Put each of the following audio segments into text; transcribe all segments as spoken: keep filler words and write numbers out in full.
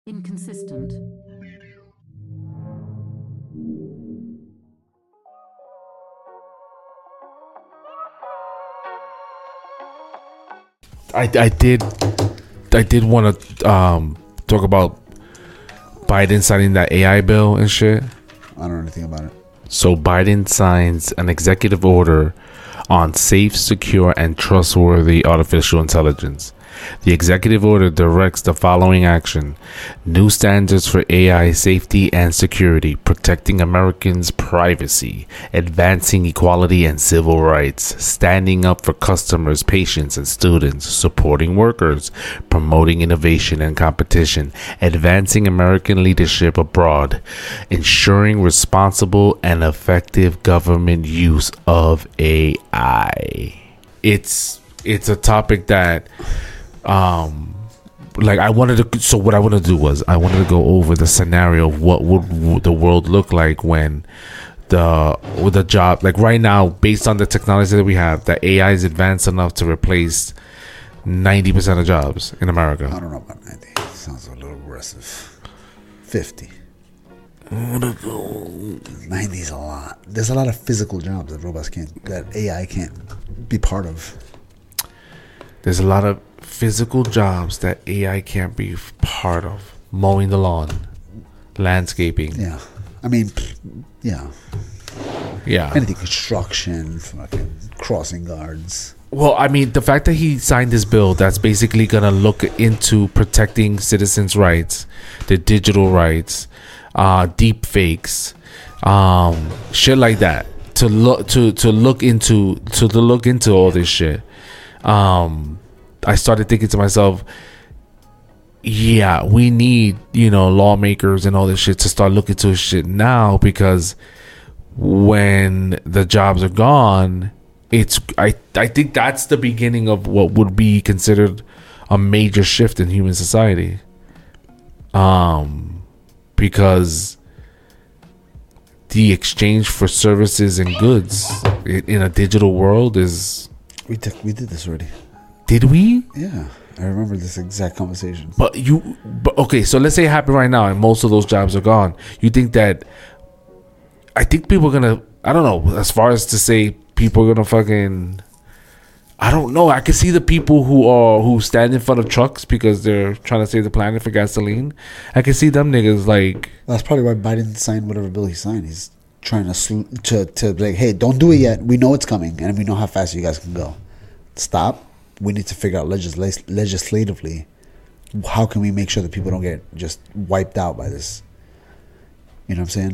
Inconsistent. I, I did I did want to um, talk about Biden signing that A I bill and shit. I don't know anything about it. So Biden signs an executive order on safe, secure, and trustworthy artificial intelligence. The executive order directs the following action: new standards for A I safety and security, protecting Americans' privacy, advancing equality and civil rights, standing up for customers, patients, and students, supporting workers, promoting innovation and competition, advancing American leadership abroad, ensuring responsible and effective government use of A I. It's it's a topic that um like I wanted to so what I wanted to do was I wanted to go over the scenario of what would the world look like when the with the job, like right now, based on the technology that we have, that A I is advanced enough to replace ninety percent of jobs in America. I don't know about ninety. Sounds a little aggressive. fifty. ninety is a lot. There's a lot of physical jobs that robots can't, that A I can't be part of. There's a lot of physical jobs that A I can't be part of. Mowing the lawn, landscaping. Yeah. I mean, yeah. Yeah. Anything, construction, fucking crossing guards. Well, I mean, the fact that he signed this bill that's basically going to look into protecting citizens' rights, their digital rights, uh, deep fakes, um, shit like that. To look to to look into to, to look into all this shit. Um, I started thinking to myself, yeah, we need, you know, lawmakers and all this shit to start looking to shit now, because when the jobs are gone, it's I I think that's the beginning of what would be considered a major shift in human society. Um, because the exchange for services and goods in a digital world is. We took, we did this already. Did we? Yeah, I remember this exact conversation. But you, but okay, so let's say it happened right now and most of those jobs are gone. You think that, I think people are gonna, I don't know, as far as to say people are gonna fucking, I don't know. I can see the people who are, who stand in front of trucks because they're trying to save the planet for gasoline. I can see them niggas like. That's probably why Biden signed whatever bill he signed. He's trying to, sl- to, to like, hey, don't do it yet. We know it's coming and we know how fast you guys can go. Stop. We need to figure out legisl- legislatively how can we make sure that people don't get just wiped out by this. You know what I'm saying?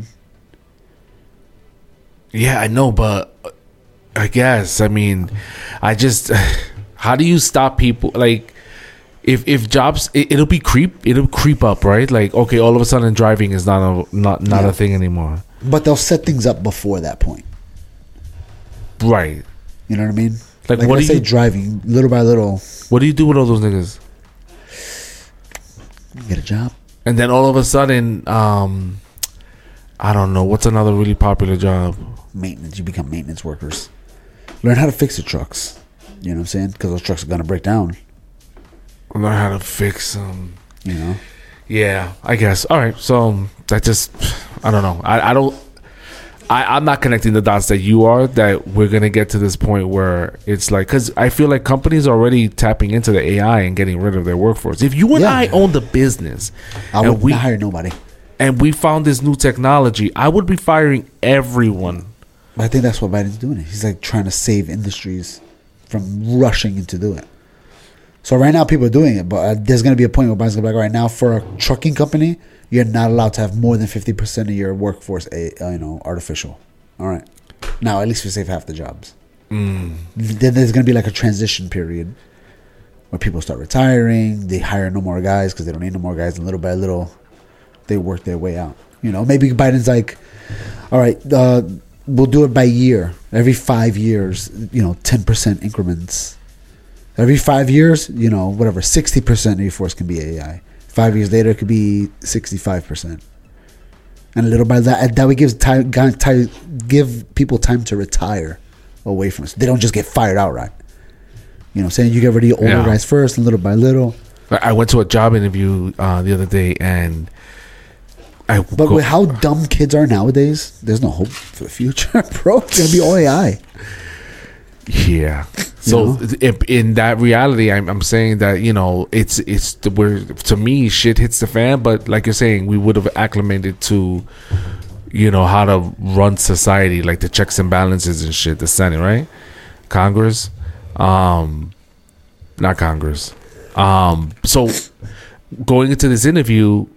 Yeah, I know, but I guess, I mean, I just, how do you stop people? Like, if if jobs, it, it'll be creep, it'll creep up, right? Like, okay, all of a sudden driving is not a not not yeah. a thing anymore. But they'll set things up before that point. Right. You know what I mean? Like, like what let's do say you driving little by little? What do you do with all those niggas? Get a job, and then all of a sudden, um, I don't know, what's another really popular job? Maintenance. You become maintenance workers. Learn how to fix the trucks. You know what I'm saying? Because those trucks are gonna break down. Learn how to fix them. You know. Yeah, I guess. All right, so that just, I don't know. I, I don't. I, I'm not connecting the dots that you are, that we're going to get to this point where it's like, because I feel like companies are already tapping into the A I and getting rid of their workforce. If you and yeah. I owned the business, I and would we not hire nobody. And we found this new technology, I would be firing everyone. But I think that's what Biden's doing. He's like trying to save industries from rushing into do it. So right now people are doing it, but uh, there's going to be a point where Biden's going to be like, all right, now for a trucking company, you're not allowed to have more than fifty percent of your workforce, a, uh, you know, artificial. All right. Now, at least we save half the jobs. Mm. Then there's going to be like a transition period where people start retiring. They hire no more guys because they don't need no more guys. And little by little, they work their way out. You know, maybe Biden's like, all right, uh, we'll do it by year. Every five years, you know, ten percent increments. Every five years, you know, whatever, sixty percent of your force can be A I. Five years later, it could be sixty-five percent. And little by that, that would give time, time, give people time to retire away from us. They don't just get fired outright. You know what I'm saying? You get rid of your older yeah. guys first, and little by little. I went to a job interview uh, the other day, and I But go, with how dumb kids are nowadays, there's no hope for the future, bro. It's gonna be all A I. yeah. So You know? if, in that reality, I'm, I'm saying that you know it's it's the where to me shit hits the fan. But like you're saying, we would have acclimated to you know how to run society, like the checks and balances and shit. The Senate, right? Congress, um, not Congress. Um, so going into this interview,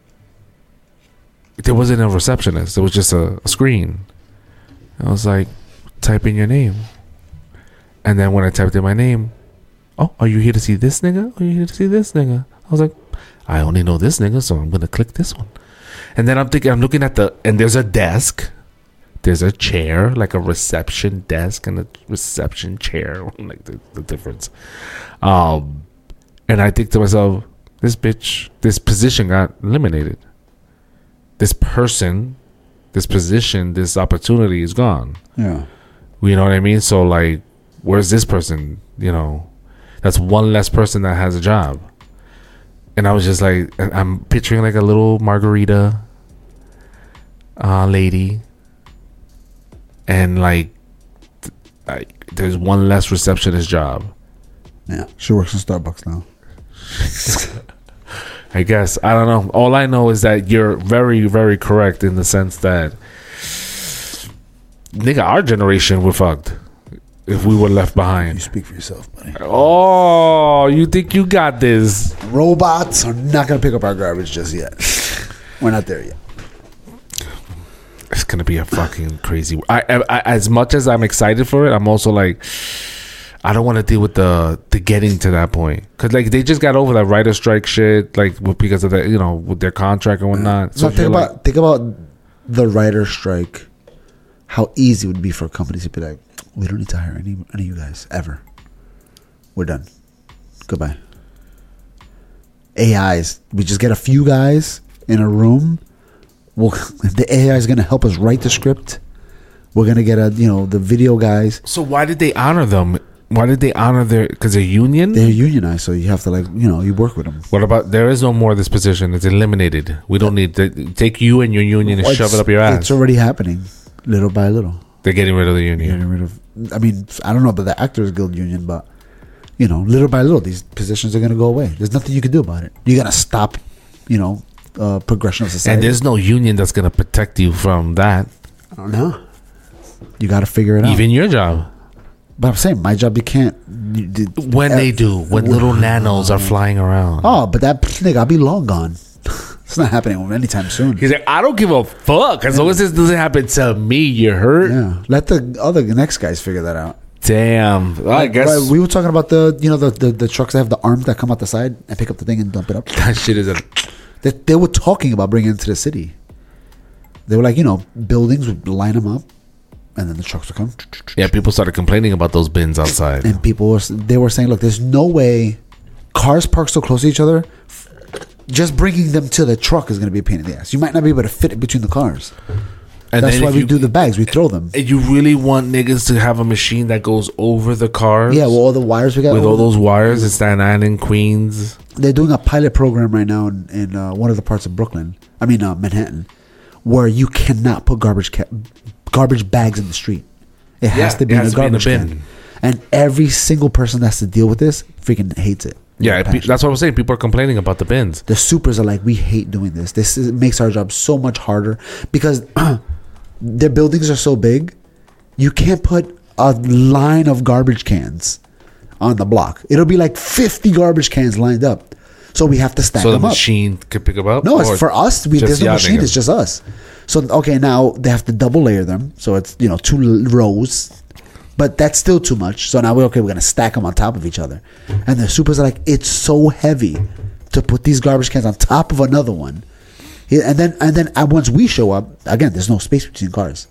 there wasn't a receptionist. There was just a, a screen. I was like, type in your name. And then when I typed in my name, oh, are you here to see this nigga? Are you here to see this nigga? I was like, I only know this nigga, so I'm going to click this one. And then I'm thinking, I'm looking at the, and there's a desk. There's a chair, like a reception desk and a reception chair. Like the, the difference. Um, and I think to myself, this bitch, this position got eliminated. This person, this position, this opportunity is gone. Yeah. You know what I mean? So like, where's this person? You know, that's one less person that has a job. And I was just like, and I'm picturing like a little margarita uh, lady, and like, th- I, there's one less receptionist job. Yeah. She works in Starbucks now. I guess. I don't know. All I know is that you're very, very correct in the sense that, nigga, our generation, we're fucked if we were left You behind. speak for yourself, buddy. Oh, you think you got this? Robots are not gonna pick up our garbage just yet. We're not there yet. It's gonna be a fucking crazy. I, I, I as much as I'm excited for it, I'm also like, I don't want to deal with the the getting to that point, because like they just got over that writer strike shit, like with- because of that, you know, with their contract and whatnot. So if think you're about like, think about the writer strike. How easy it would be for companies to be like, we don't need to hire any any of you guys ever. We're done. Goodbye. A Is. We just get a few guys in a room. Well, the A I is going to help us write the script. We're going to get a you know the video guys. so why did they honor them? Why did they honor their? Because they're union. They're unionized, so you have to like you know you work with them. What about there is no more of this position? It's eliminated. We don't need to take you and your union and Well, shove it's- it up your ass. It's already happening, little by little. They're getting rid of the union. Getting rid of. I mean, I don't know about the Actors Guild union, but you know, little by little, these positions are going to go away. There's nothing you can do about it. You're going to stop, you know, uh, progression of society. And there's no union that's gonna protect you from that. I don't know. You got to figure it out. Even your job. But I'm saying my job, you can't. You, did- When uh, they do, when little nanos are flying around. Oh, but that nigga, I'll be long gone. It's not happening anytime soon. He's like, I don't give a fuck. As long as this doesn't happen to me, you hurt. Yeah, let the other next guys figure that out. Damn. Well, I Like, guess right, we were talking about the you know the, the the trucks that have the arms that come out the side and pick up the thing and dump it up. that shit is a. They, they were talking about bringing it to the city. They were like, you know, buildings would line them up, and then the trucks would come. Yeah, people started complaining about those bins outside. And people were they were saying, look, there's no way cars parked so close to each other. Just bringing them to the truck is going to be a pain in the ass. You might not be able to fit it between the cars. And That's then why if we you, do the bags. We throw them. And you really want niggas to have a machine that goes over the cars? Yeah, well, all the wires we got. with all those wires in Staten Island, Queens. They're doing a pilot program right now in, in uh, one of the parts of Brooklyn. I mean, uh, Manhattan, where you cannot put garbage ca- garbage bags in the street. It has Yeah, to be it in a has to be in the garbage bin. can. And every single person that has to deal with this freaking hates it. Yeah, They're pe- passionate. that's what I'm saying. People are complaining about the bins. The supers are like, we hate doing this. This is, makes our job so much harder because their buildings are so big. You can't put a line of garbage cans on the block. It'll be like fifty garbage cans lined up. So we have to stack So the them up. machine could pick them up? No, Or it's for us. We, just there's no y'all machine. niggas? It's just us. So okay, now they have to double layer them. So it's you know two l- rows, but that's still too much. So now we're okay. We're gonna stack them on top of each other, and the supers are like, it's so heavy to put these garbage cans on top of another one, Yeah, and then and then uh, once we show up again, there's no space between cars.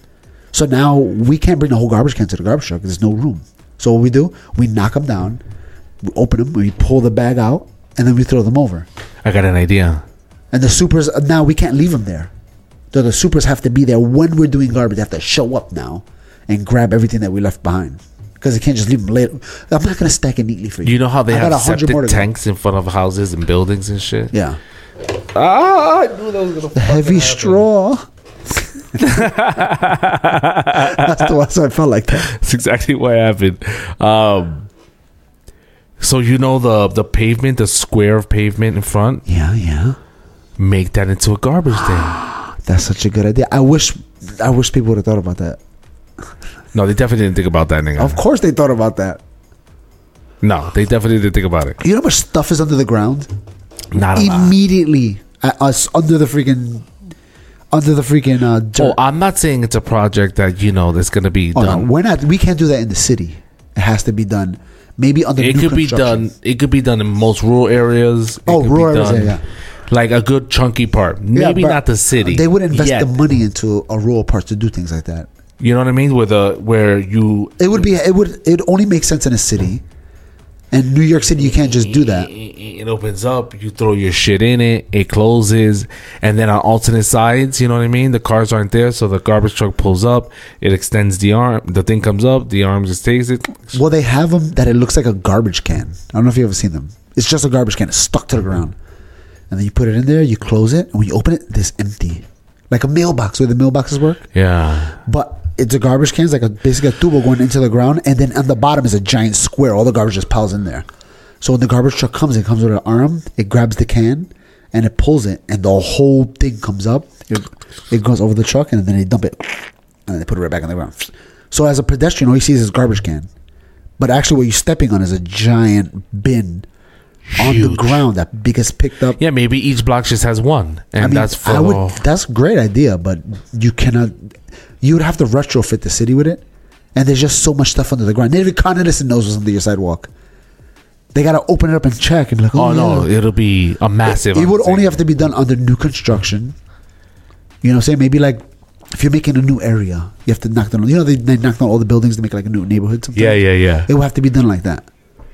So now we can't bring the whole garbage can to the garbage truck because there's no room. So what we do, we knock them down, we open them, we pull the bag out, and then we throw them over. I got an idea. And the supers, now we can't leave them there. So the supers have to be there when we're doing garbage. They have to show up now and grab everything that we left behind. because they can't just leave them later. I'm not gonna stack it neatly for you. You know how they I got have a hundred septic more to go. tanks in front of houses and buildings and shit? Yeah, Ah, I knew that was gonna the heavy straw. That's the that's why I felt like that. That's exactly what happened. Um, so you know the the pavement, the square of pavement in front, Yeah, yeah. make that into a garbage thing. That's such a good idea. I wish, I wish people would have thought about that. No, they definitely didn't think about that, nigga. Of course, they thought about that. No, they definitely didn't think about it. You know how much stuff is under the ground? Not a lot. Immediately, uh, us under the freaking, under the freaking uh, dirt. Oh, I'm not saying it's a project that you know that's gonna be Oh, done. no, we're not. We can't do that in the city. It has to be done. Maybe under It new could be construction. done. It could be done in most rural areas. It Oh, could rural be areas, done yeah, yeah. Like a good chunky part. Yeah, Maybe but not the city. They would invest yet. the money into a rural part to do things like that. You know what I mean? With a where you It would be. It would. It only makes sense in a city. And New York City, you can't just do that. It opens up, you throw your shit in it, it closes, and then on alternate sides, you know what I mean? The cars aren't there, so the garbage truck pulls up, it extends the arm, the thing comes up, the arm just takes it. Well, they have them that it looks like a garbage can. I don't know if you've ever seen them. It's just a garbage can. It's stuck to the ground. And then you put it in there, you close it, and when you open it, it's empty. Like a mailbox, where the mailboxes work. Yeah. But it's a garbage can. It's like a basically a tubo going into the ground, and then on the bottom is a giant square. All the garbage just piles in there. So when the garbage truck comes, it comes with an arm. It grabs the can, and it pulls it, and the whole thing comes up. It, it goes over the truck, and then they dump it, and then they put it right back on the ground. So as a pedestrian, all you see is this garbage can, but actually what you're stepping on is a giant bin on the Huge. ground that gets picked up. Yeah, maybe each block just has one, and I mean, that's for I would. That's a great idea, but you cannot. You would have to retrofit the city with it, and there's just so much stuff under the ground. Not even Con Edison knows what's under your sidewalk. They gotta open it up and check and be like, oh, Oh no, yeah. it'll be a massive. It, it would only have to be done under new construction. You know what I'm saying? Maybe like if you're making a new area, you have to knock down. You know they, they knock down all the buildings to make like a new neighborhood. Sometimes. Yeah, yeah, yeah. It would have to be done like that.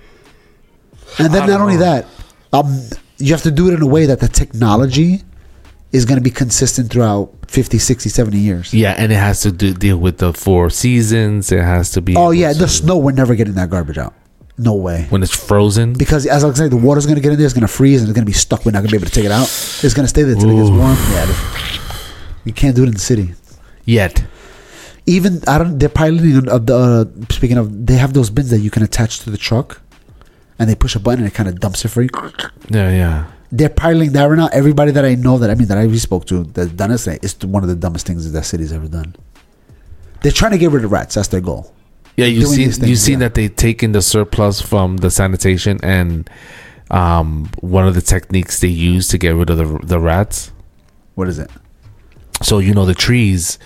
And then I not don't only know. that, um, you have to do it in a way that the technology is going to be consistent throughout fifty, sixty, seventy years. Yeah, and it has to do, deal with the four seasons. It has to be. Oh able yeah, to- the snow. We're never getting that garbage out. No way. when it's frozen. Because as I was saying, the water's going to get in there. It's going to freeze and it's going to be stuck. We're not going to be able to take it out. It's going to stay there until it gets Ooh. warm. Yeah, it- you can't do it in the city. Yet. Even I don't. They're piloting of the. Uh, speaking of, they have those bins that you can attach to the truck, and they push a button and it kind of dumps it for you. Yeah, yeah. They're piloting that right now. Everybody that I know that I mean that I spoke to that's done it say it's one of the dumbest things that that city's ever done. They're trying to get rid of rats. That's their goal. Yeah, you Doing see, these you things, seen yeah. that they taken the surplus from the sanitation, and um, one of the techniques they use to get rid of the the rats. What is it? So you know the trees,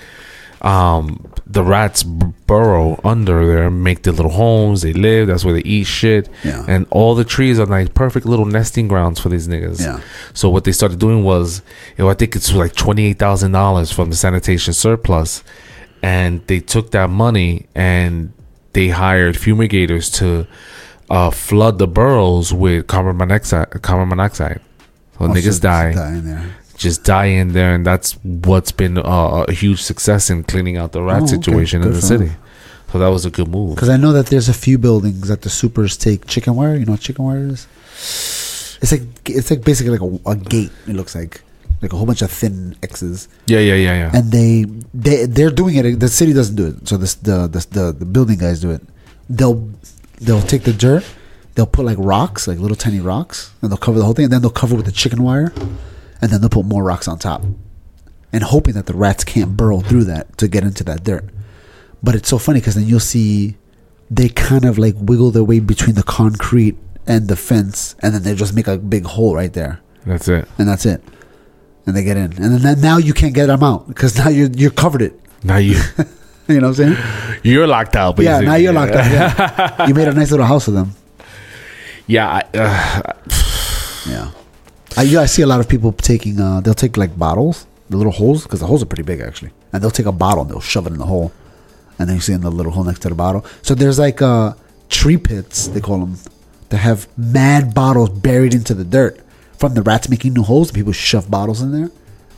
um, the rats b- burrow under there, make their little homes. They live. That's where they eat shit. Yeah. And all the trees are like perfect little nesting grounds for these niggas. Yeah. So what they started doing was, you know, I think it's like twenty eight thousand dollars from the sanitation surplus, and they took that money and they hired fumigators to uh, flood the burrows with carbon monoxide. Carbon monoxide. So Oh, niggas so die. die in there. Just die in there, and that's what's been uh, a huge success in cleaning out the rat Oh, okay. situation in Good the for city. them. So that was a good move. Because I know that there's a few buildings that the supers take chicken wire. You know what chicken wire is? It's like it's like basically like a, a gate. It looks like like a whole bunch of thin X's, Yeah, yeah, yeah, yeah. and they they they're doing it. The city doesn't do it. So this the the the, the building guys do it. They'll they'll take the dirt. They'll put like rocks, like little tiny rocks, and they'll cover the whole thing. And then they'll cover with the chicken wire, and then they'll put more rocks on top, and hoping that the rats can't burrow through that to get into that dirt. But it's so funny because then you'll see they kind of like wiggle their way between the concrete and the fence, and then they just make a big hole right there, That's it. and that's it. And they get in, and then now you can't get them out because now you're you're covered it. Now you You know what I'm saying? you're locked out. Yeah, Basically. now you're locked up. Yeah. You made a nice little house of them. Yeah, I, uh, Yeah, I yeah, I see a lot of people taking. Uh, they'll take like bottles, the little holes, because the holes are pretty big actually, and they'll take a bottle and they'll shove it in the hole, and then you see in the little hole next to the bottle. So there's like uh, tree pits, they call them, that have mad bottles buried into the dirt from the rats making new holes. People shove bottles in there, and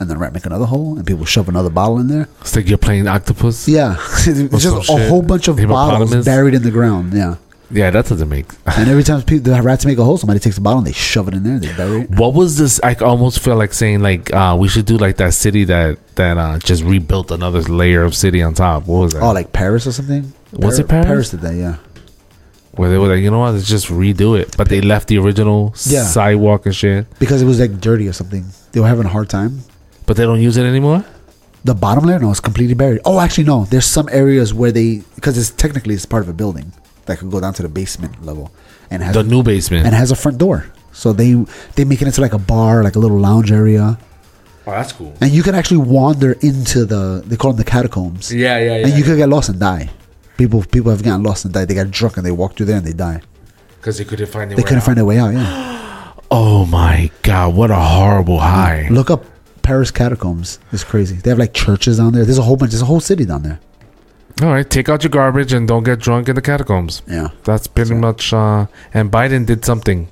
and then rat make another hole, and people shove another bottle in there. It's like you're playing octopus. Yeah, it's just a shit. whole bunch of bottles Hippopotamus? buried in the ground. Yeah, Yeah, that doesn't make. and every time people, the rats make a hole, somebody takes a bottle and they shove it in there. They bury it. What was this? I almost feel like saying like uh, we should do like that city that that uh, just rebuilt another layer of city on top. What was that? Oh, like Paris or something? Was it Paris? Paris did that, yeah. Where they were like, you know what? Let's just redo it, but they left the original Yeah. sidewalk and shit. Because it was like dirty or something. They were having a hard time. But they don't use it anymore. The bottom layer, no, it's completely buried. Oh, actually, no. There's some areas where they, because it's technically it's part of a building that could go down to the basement level, and has The new basement. and has a front door. So they they make it into like a bar, like a little lounge area, Oh, that's cool. and you can actually wander into the. They call them the catacombs. Yeah, yeah, yeah. and you could get lost and die. People people have gotten lost and died. They got drunk and they walk through there and they die. Because they couldn't find their They way couldn't out. find their way out. Yeah. Oh my god! What a horrible high. Look up Paris catacombs. It's crazy. They have like churches down there. There's a whole bunch. There's a whole city down there. All right, take out your garbage and don't get drunk in the catacombs. Yeah. That's pretty So- much. Uh, and Biden did something.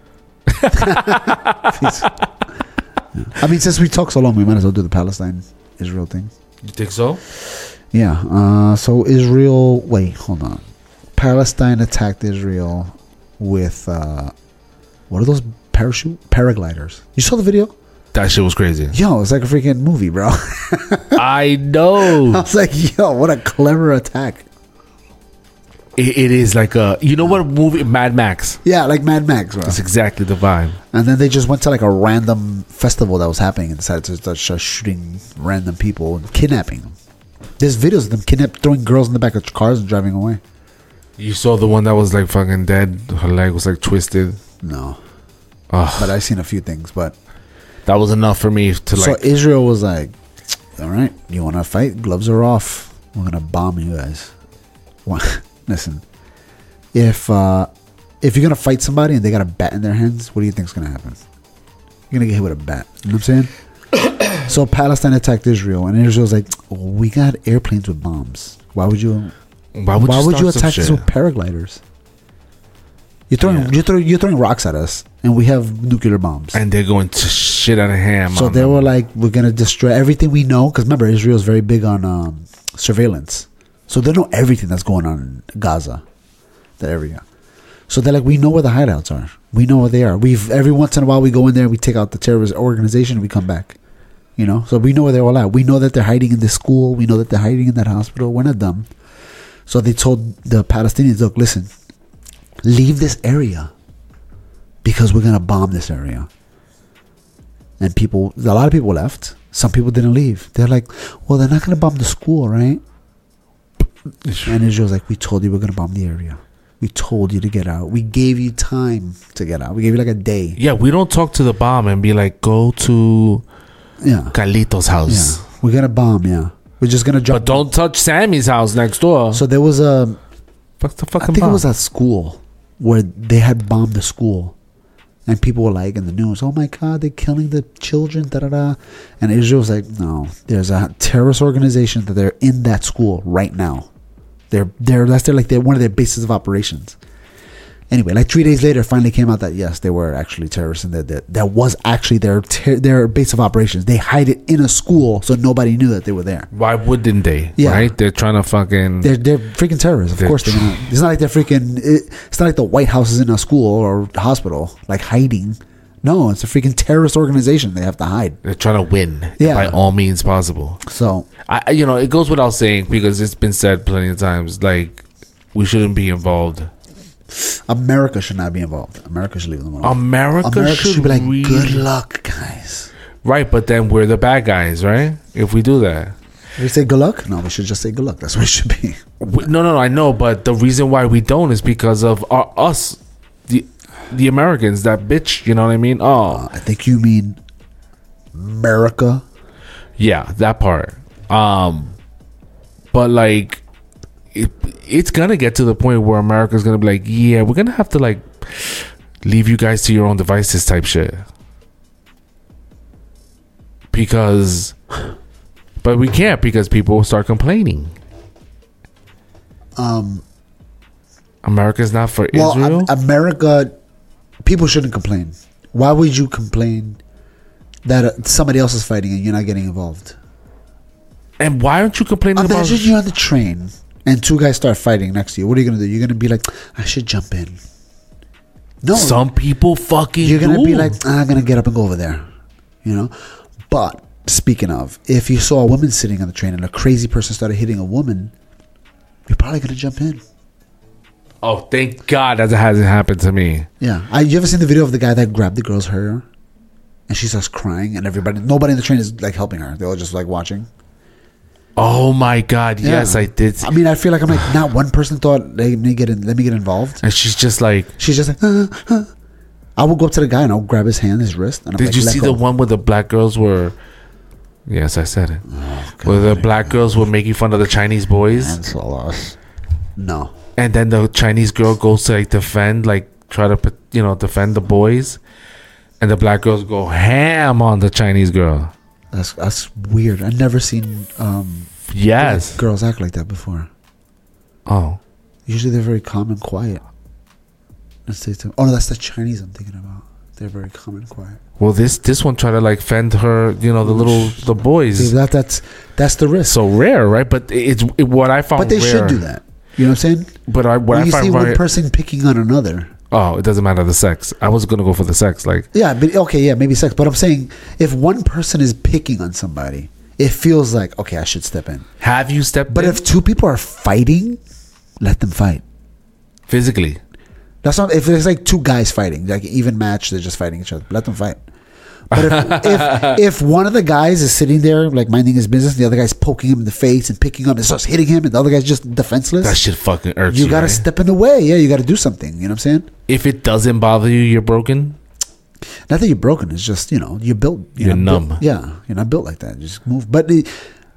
I mean, since we talk so long, we might as well do the Palestine Israel thing. You think so? Yeah. Uh, so Israel. Wait, hold on. Palestine attacked Israel with uh, what are those parachute paragliders? You saw the video? That shit was crazy. Yo, it's like a freaking movie, bro. I I know. was like, yo, what a clever attack. it, it is like a. You know what movie? Mad Max. Yeah, like Mad Max, bro. That's exactly the vibe. And then they just went to like a random festival that was happening and decided to start sh- shooting random people and kidnapping them. There's videos of them kidnapped, throwing girls in the back of cars and driving away. You saw the one that was like fucking dead. Her leg was like twisted. No, Ugh, but I've seen a few things. But that was enough for me to so like. Israel was like, "All right, you want to fight? Gloves are off. We're gonna bomb you guys." Well, listen, if uh, if you're gonna fight somebody and they got a bat in their hands, what do you think's gonna happen? You're gonna get hit with a bat. You know what I'm saying? So Palestine attacked Israel, and Israel's like, "We got airplanes with bombs. Why would you?" Why would Why you, would you start some attack us shit? with paragliders? You're throwing Yeah. you're throwing you're throwing rocks at us, and we have nuclear bombs. And they're going to shit out of hand. So they were like, "We're gonna destroy everything we know." Because remember, Israel's very big on um, surveillance, so they know everything that's going on in Gaza, that area. So they're like, "We know where the hideouts are. We know where they are. We've every once in a while we go in there, we take out the terrorist organization, and we come back." You know, so we know where they're all at. We know that they're hiding in this school. We know that they're hiding in that hospital. We're not dumb. So they told the Palestinians, look, listen, leave this area because we're going to bomb this area. And people, a lot of people left. Some people didn't leave. They're like, well, they're not going to bomb the school, right? And Israel's like, we told you we're going to bomb the area. We told you to get out. We gave you time to get out. We gave you like a day. Yeah, we don't talk to the bomb and be like, go to Yeah. Carlito's house. Yeah. We're going to bomb, yeah. We're just going to drop. But don't touch Sammy's house next door. So there was a, Fuck the I fucking think bomb. it was at school where they had bombed the school, and people were like in the news, "Oh my God, they're killing the children!" Da da da. And Israel was like, "No, there's a terrorist organization that they're in that school right now. They're they're that's their like they're one of their bases of operations." Anyway, like three days later, it finally came out that yes, they were actually terrorists, and that that, that was actually their ter- their base of operations. They hide it in a school so nobody knew that they were there. Why wouldn't they? Yeah. Right? They're trying to fucking. They're they're freaking terrorists. Of They're course they're gonna. It's not like they're freaking. It, it's not like the White House is in a school or hospital like hiding. No, it's a freaking terrorist organization. They have to hide. They're trying to win Yeah. by all means possible. So I, I- you know, it goes without saying because it's been said plenty of times. Like, we shouldn't be involved. America should not be involved. America should leave them alone. America, America should, should be like, really- good luck, guys. Right, but then we're the bad guys, right? If we do that. We say good luck? No, we should just say good luck. That's what it should be. We- no, no, no. I know, but the reason why we don't is because of our, us, the the Americans. That bitch. You know what I mean? Oh, I think you mean America. yeah, that part. Um, but like, it, it's gonna get to the point where America's gonna be like, yeah, we're gonna have to like leave you guys to your own devices, type shit. Because, but we can't because people will start complaining. Um, America's not for well, Israel. Am- America, people shouldn't complain. Why would you complain that uh, somebody else is fighting and you're not getting involved. And why aren't you complaining Imagine about? you're on the train and two guys start fighting next to you. What are you gonna do? You're gonna be like, I should jump in. No, Some people fucking. you're gonna do. be like, I'm gonna get up and go over there. You know, but speaking of, if you saw a woman sitting on the train and a crazy person started hitting a woman, you're probably gonna jump in. Oh, thank God that hasn't happened to me. Yeah, I, you ever seen the video of the guy that grabbed the girl's hair, and she starts crying, and everybody, nobody in the train is like helping her. They're all just like watching. Oh my God! Yeah. Yes, I did. I mean, I feel like I'm like not one person thought, let me get in, let me get involved. And she's just like, She's just like, uh, uh. I will go up to the guy and I'll grab his hand, his wrist. And I'm did like, you let see go. the one where the black girls were? Yes, I said it. Oh, Where the God. black girls were making fun of the Chinese boys, Cancel us. No. and then the Chinese girl goes to like defend, like try to, you know, defend the boys, and the black girls go ham on the Chinese girl. That's that's weird. I've never seen um, Yes. black girls act like that before. Oh. Usually they're very calm and quiet. Let's say to, oh no, that's the Chinese I'm thinking about. They're very calm and quiet. Well, this this one tried to like fend her, you know, the little the See, boys. that that's that's the risk. So rare, right? But it's it, what I found. But they rare, should do that. You know what I'm saying? But I, what When I you see find one very, person picking on another. oh, it doesn't matter the sex. I was gonna go for the sex. Like, Yeah, but okay, yeah, maybe sex. But I'm saying if one person is picking on somebody, it feels like, okay, I should step in. have you stepped? But in if two people are fighting, let them fight. physically, That's not if it's like two guys fighting, like even match, they're just fighting each other. Let them fight. But if, if if one of the guys is sitting there like minding his business, the other guy's poking him in the face and picking up and starts hitting him, and the other guy's just defenseless, that shit fucking irks you. you gotta right? step in the way. Yeah, you gotta do something. You know what I'm saying? If it doesn't bother you, you're broken. Not that you're broken. It's just, you know, you're built. You're, You're not numb. Built, yeah, you're not built like that. Just move, but the,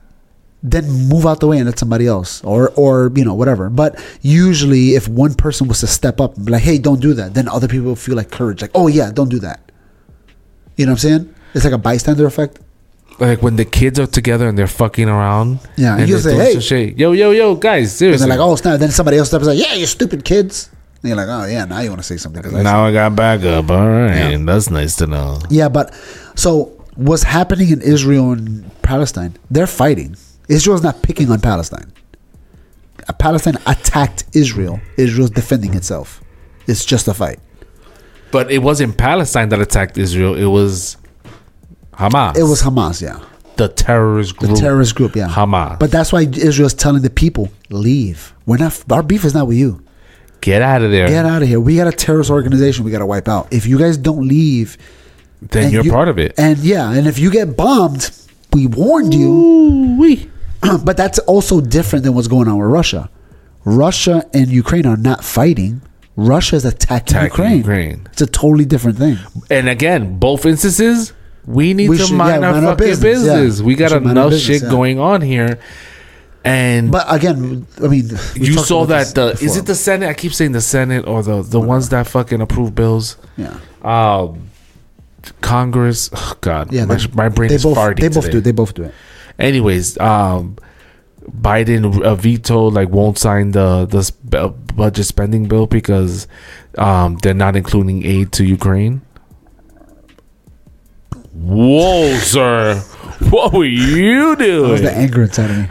then move out the way and let somebody else, or or you know whatever. But usually, if one person was to step up and be like, "Hey, don't do that," then other people feel like courage, like, "Oh yeah, don't do that." You know what I'm saying? It's like a bystander effect. Like when the kids are together and they're fucking around. Yeah, and you they're say, doing "Hey." some shit. Yo, yo, yo, guys, And seriously. they're like, "Oh snap!" Then somebody else steps like, "Yeah, you stupid kids." And you're like, "Oh yeah, now you want to say something?" 'cause I now I got backup. All right, Yeah. that's nice to know. Yeah, but so what's happening in Israel and Palestine? They're fighting. Israel's not picking on Palestine. Uh, Palestine attacked Israel. Israel's defending itself. It's just a fight. But it wasn't Palestine that attacked Israel. It was Hamas. It was Hamas, yeah. the terrorist The group. terrorist group, yeah. Hamas. But that's why Israel's telling the people, leave. We're not. Our beef is not with you. Get out of there. Get out of here. We got a terrorist organization we got to wipe out. If you guys don't leave, Then and you're you- part of it. And yeah, and if you get bombed, we warned you. Ooh-wee. But that's also different than what's going on with Russia. Russia and Ukraine are not fighting. Russia is attacking, Attacking Ukraine. Ukraine. It's a totally different thing. And again, both instances, we need We to should- mind yeah, our mind our fucking business, business. yeah. We got We should mind our enough business, shit yeah. going on here. And But again, I mean, we you talked saw about that this the is before. it the Senate? I keep saying the Senate or the the ones that fucking approve bills. Yeah, Um, Congress. Oh God, yeah. my, they- my brain they is both, farting They both today. do. They both do it. Anyways, um, Biden uh, vetoed, like, won't sign the the sp- budget spending bill because um, they're not including aid to Ukraine. Whoa, sir! What were you That was the doing? anger inside of me.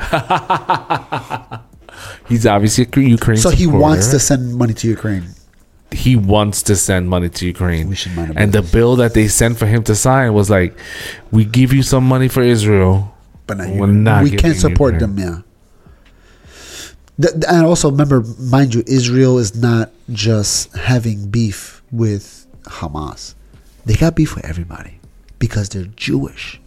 He's obviously a Ukraine. So he supporter. wants to send money to Ukraine. He wants to send money to Ukraine. We should mind our And the bill that they sent for him to sign was like, "We give you some money for Israel." But not We're Ukraine. not we giving can't support Ukraine. them. Yeah. The, the- and also remember, mind you, Israel is not just having beef with Hamas. They got beef with everybody because they're Jewish.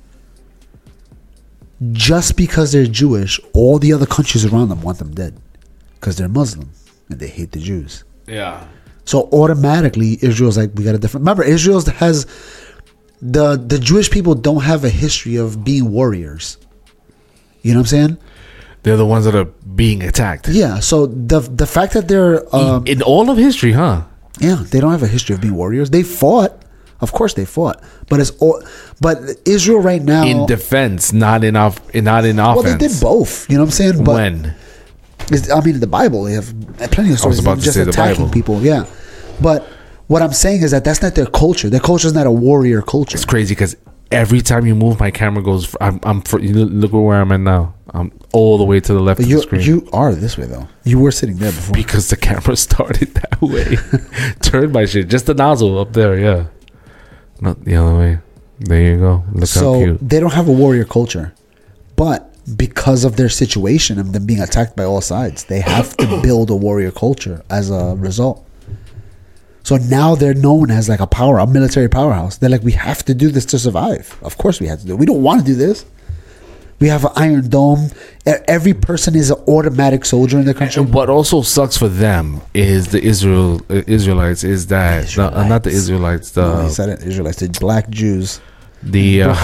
Just because they're Jewish, all the other countries around them want them dead because they're Muslim and they hate the Jews. Yeah. So automatically, Israel's like, we got a different. Remember, Israel has the the Jewish people don't have a history of being warriors. You know what I'm saying? They're the ones that are being attacked. Yeah. So the the fact that they're um, In all of history, huh? yeah, they don't have a history of being warriors. They fought, of course, they fought, but it's all. But Israel right now, In defense, not in off, not in offense. well, they did both. You know what I'm saying? But when? It's, I mean, in the Bible, they have plenty of stories about of to just say the attacking Bible. people. Yeah, but what I'm saying is that that's not their culture. Their culture is not a warrior culture. It's crazy because every time you move, my camera goes. I'm. I'm. For, you look where I'm at now. I'm all the way to the left But of you the screen. you are this way though. You were sitting there before. Because the camera started that way. Turn my shit. Just the nozzle up there. Yeah. Not the other way. There you go. Look so how cute. they don't have a warrior culture, but because of their situation and them being attacked by all sides, they have to build a warrior culture as a result. So now they're known as like a power, a military powerhouse. They're like, we have to do this to survive. Of course we have to do it. We don't want to do this. We have an Iron Dome. E- Every person is an automatic soldier in the country. And what also sucks for them is the Israel uh, Israelites is that the, uh, not the Israelites the No, he said it. Israelites, the black Jews, the uh,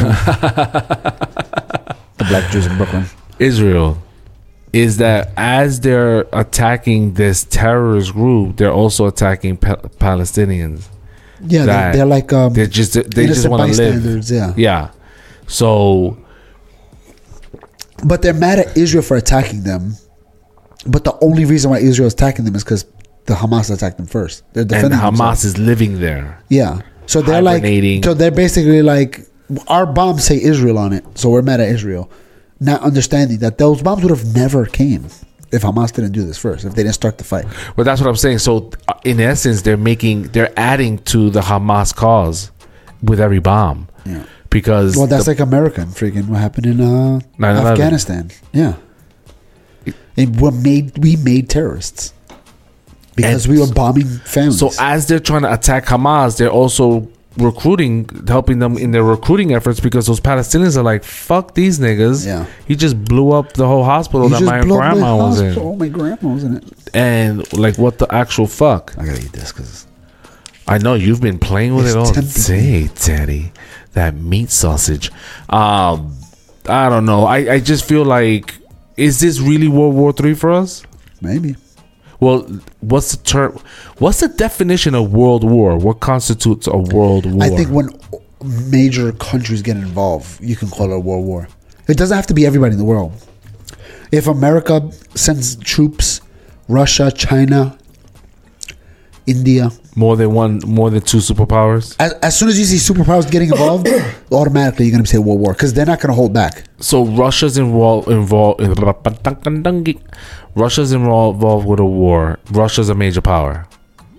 the black Jews in Brooklyn. Israel is that as they're attacking this terrorist group, they're also attacking pa- Palestinians. Yeah, That- they're, they're like um, They just they just innocent want to live. bystanders. Yeah. Yeah. So But they're mad at Israel for attacking them. But the only reason why Israel is attacking them is because the Hamas attacked them first. They're and defending Hamas themselves. is living there. Yeah. So they're hibernating. like, so they're basically like, our bombs say Israel on it, so we're mad at Israel. Not understanding that those bombs would have never came if Hamas didn't do this first, if they didn't start the fight. But that's what I'm saying. So uh, in essence, they're making, they're adding to the Hamas cause with every bomb. Yeah. Because Well, that's the- like American freaking what happened in uh, nine eleven. Afghanistan. Yeah. And we made we made terrorists because And we were bombing families. so as they're trying to attack Hamas, they're also recruiting, helping them in their recruiting efforts because those Palestinians are like, fuck these niggas. Yeah. He just blew up the whole hospital You that just my blew up my grandma was in. hospital. Oh, my grandma was in it. And like, what the actual fuck? I gotta eat this because I know you've been playing with It's it all tempting day, Daddy. That meat sausage. Um, I don't know. I, I just feel like, is this really World War Three for us? maybe. Well, what's the term? What's the definition of world war? What constitutes a world war? I think when major countries get involved, you can call it a world war. It doesn't have to be everybody in the world. If America sends troops, Russia, China, India, more than one, more than two superpowers. as, as soon as you see superpowers getting involved, automatically you're going to say world war because they're not going to hold back. So Russia's involved involved. Russia's involved, involved with a war. Russia's a major power.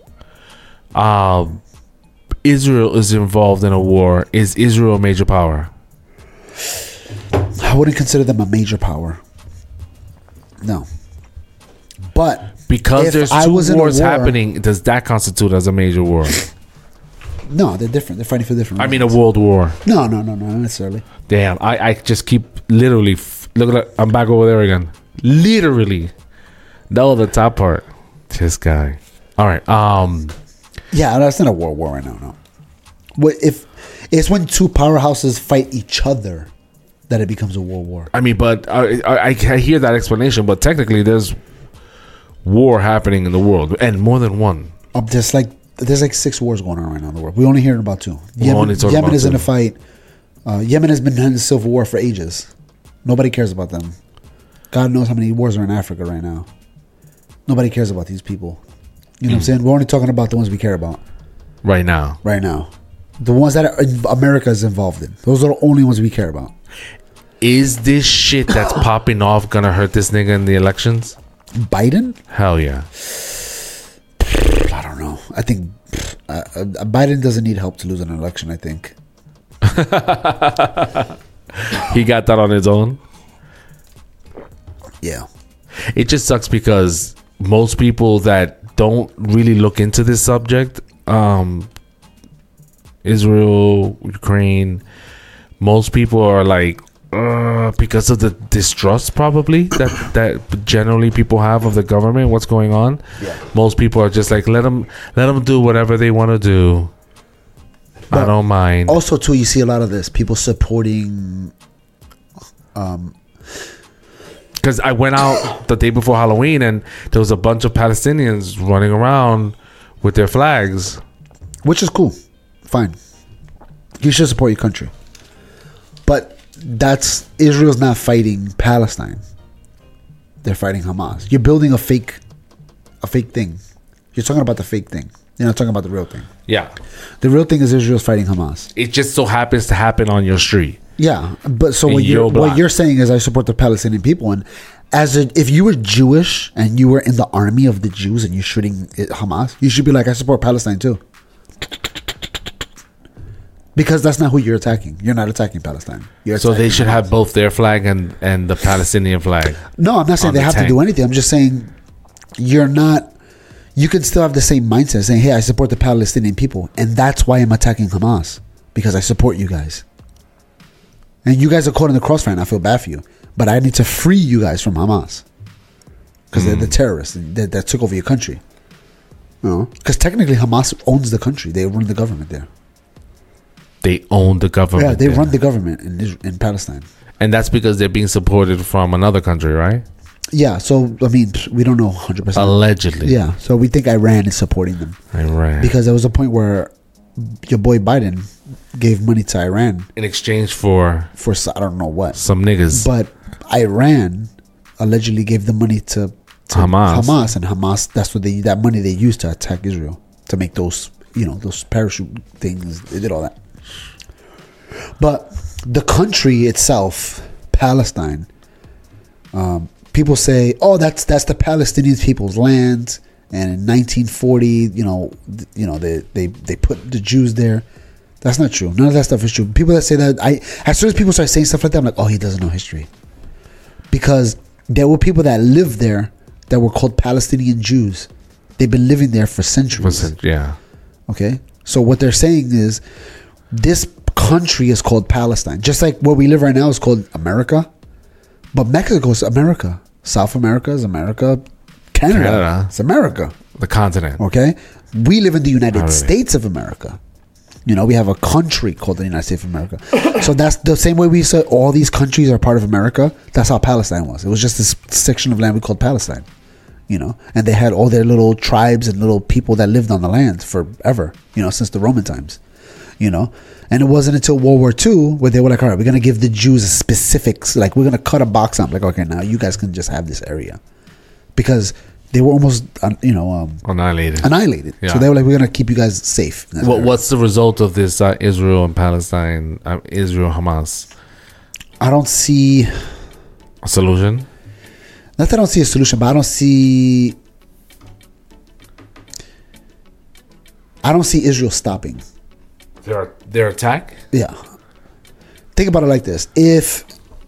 Um, Israel is involved in a war. Is Israel a major power? I wouldn't consider them a major power. No. But Because if there's I two was in a wars war- happening, does that constitute as a major war? no, they're different. They're fighting for different I mean, a reasons. world war. No, no, no, no, not necessarily. Damn, I, I just keep literally f- look at that. I'm back over there again. Literally, that was the top part. This guy. All right. Um. Yeah, that's not a world war right now. No. What if it's when two powerhouses fight each other that it becomes a world war? I mean, but I, I I hear that explanation, but technically, there's war happening in the world, and more than one. Um, there's like there's like six wars going on right now in the world. We only hearing about two. We're Yemen, only talking Yemen about is in two. a fight. Uh, Yemen has been in a civil war for ages. Nobody cares about them. God knows how many wars are in Africa right now. Nobody cares about these people. You know what I'm saying? We're only talking about the ones we care about Right now, right now. The ones that are, America is involved in. Those are the only ones we care about. is this shit that's popping off gonna hurt this nigga in the elections? Biden? Hell yeah. I don't know. I think uh, uh, Biden doesn't need help to lose an election, I think. He got that on his own. Yeah. It just sucks because most people that don't really look into this subject, um, Israel, Ukraine, most people are like, uh, because of the distrust probably that that generally people have of the government, what's going on. Yeah. Most people are just like, let them let them do whatever they want to do. I But don't mind. Also, too, you see a lot of this. People supporting... Um, Because I went out the day before Halloween and there was a bunch of Palestinians running around with their flags. which is cool. Fine. You should support your country. But that's... Israel's not fighting Palestine. They're fighting Hamas. You're building a fake... A fake thing. You're talking about the fake thing. You're not talking about the real thing. Yeah. The real thing is Israel's fighting Hamas. It just so happens to happen on your street. Yeah, but so In what you're your block. what you're saying is I support the Palestinian people, and as a, if you were Jewish and you were in the army of the Jews and you're shooting at Hamas, you should be like, I support Palestine too, because that's not who you're attacking. You're not attacking Palestine. You're So they attacking should Hamas. have both their flag and, and the Palestinian flag. No, I'm not saying on they the have tank. to do anything. I'm just saying you're not. You can still have the same mindset, saying, "Hey, I support the Palestinian people, and that's why I'm attacking Hamas because I support you guys." And you guys are caught in the crossfire, and I feel bad for you. But I need to free you guys from Hamas. Because they're the terrorists that, that took over your country. You know? Because technically Hamas owns the country. They run the government there. They own the government. Yeah, they there. run the government in Isra- in Palestine. And that's because they're being supported from another country, right? Yeah, so, I mean, we don't know one hundred percent. Allegedly. Yeah, so we think Iran is supporting them. Iran. Because there was a point where your boy Biden gave money to Iran In exchange for for s- I don't know what. some niggas. But Iran allegedly gave the money to, to Hamas. Hamas, and Hamas. That's what they that money they used to attack Israel to make those you know those parachute things. They did all that. But the country itself, Palestine, um, people say, "Oh, that's that's the Palestinian people's land." And in nineteen forty, you know, th- you know, they, they, they put the Jews there. That's not true. None of that stuff is true. People that say that, I as soon as people start saying stuff like that, I'm like, oh, he doesn't know history. Because there were people that lived there that were called Palestinian Jews. They've been living there for centuries. Listen, yeah. Okay? So what they're saying is, this country is called Palestine. Just like where we live right now is called America. But Mexico is America. South America is America. Canada, Canada. it's America. The continent. Okay? We live in the United Not really. States of America. You know, we have a country called the United States of America. So that's the same way we said all these countries are part of America. That's how Palestine was. It was just this section of land we called Palestine. You know, and they had all their little tribes and little people that lived on the land forever, you know, since the Roman times. You know, and it wasn't until World War Two where they were like, all right, we're going to give the Jews a specifics. Like, we're going to cut a box out. Like, okay, now you guys can just have this area. Because they were almost, um, you know, um, Annihilated. annihilated. Yeah. So they were like, we're going to keep you guys safe. in that What, area. what's the result of this uh, Israel and Palestine, uh, Israel Hamas I don't see, solution? not that I don't see a solution, but I don't see, I don't see Israel stopping. Their their attack? Yeah. Think about it like this. If,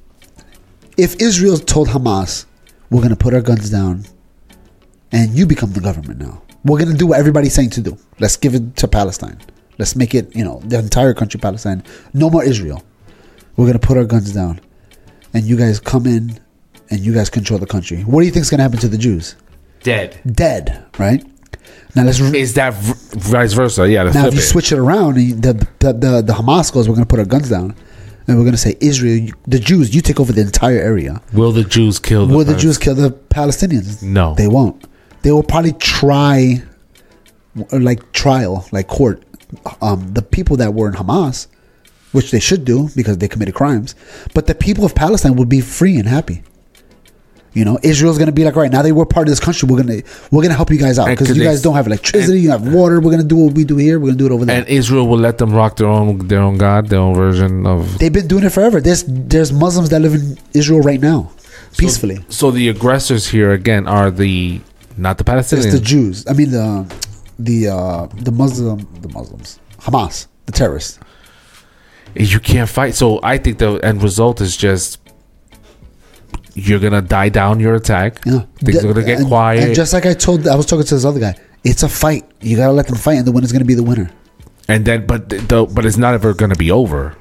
if Israel told Hamas, we're going to put our guns down and you become the government now. We're going to do what everybody's saying to do. Let's give it to Palestine. Let's make it, you know, the entire country Palestine. No more Israel. We're going to put our guns down. And you guys come in and you guys control the country. What do you think is going to happen to the Jews? Dead. Dead, right? Now let's... Is that v- vice versa? Yeah. Now, flip if you it. switch it around, and you- the, the the the Hamas goes, we're going to put our guns down, and we're going to say, Israel, you, the Jews, you take over the entire area. Will the Jews kill the Will the Palest- Jews kill the Palestinians? No. They won't. They will probably try, or like trial, like court, um, the people that were in Hamas, which they should do because they committed crimes. But the people of Palestine would be free and happy. You know, Israel's gonna be like, all right, now that we're part of this country, we're gonna we're gonna help you guys out And because could you they- guys don't have electricity, and- you have water. We're gonna do what we do here. We're gonna do it over there. And Israel will let them rock their own their own God, their own version of They've been doing it forever. There's there's Muslims that live in Israel right now, peacefully. So, so the aggressors here again are the not the Palestinians. It's the Jews. I mean the the uh, the Muslim the Muslims, Hamas, the terrorists. You can't fight. So I think the end result is just you're gonna die down your attack. Yeah, Things The- are gonna get and- quiet. And just like I told, I was talking to this other guy. It's a fight. You gotta let them fight, and the winner's gonna be the winner. And then, but the, but it's not ever gonna be over.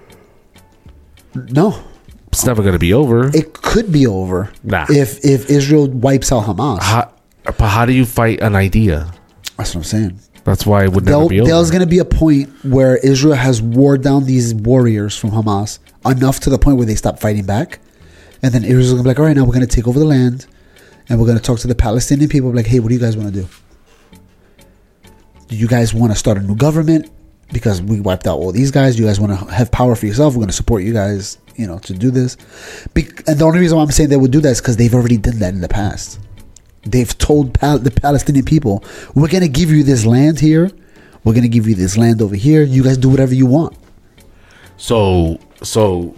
No, It's never gonna be over. it could be over Nah. if if Israel wipes out Hamas. How, but how do you fight an idea? That's what I'm saying. That's why it would never There'll- be over. There's going to be a point where Israel has wore down these warriors from Hamas enough to the point where they stop fighting back. And then Israel's going to be like, all right, now we're going to take over the land. And we're going to talk to the Palestinian people. Like, hey, what do you guys want to do? Do you guys want to start a new government? Because we wiped out all these guys. You guys want to have power for yourself. We're going to support you guys, you know, to do this. Be- and the only reason why I'm saying they would do that is because they've already done that in the past. they've told Pal- the Palestinian people, we're going to give you this land here. We're going to give you this land over here. You guys do whatever you want. So, so,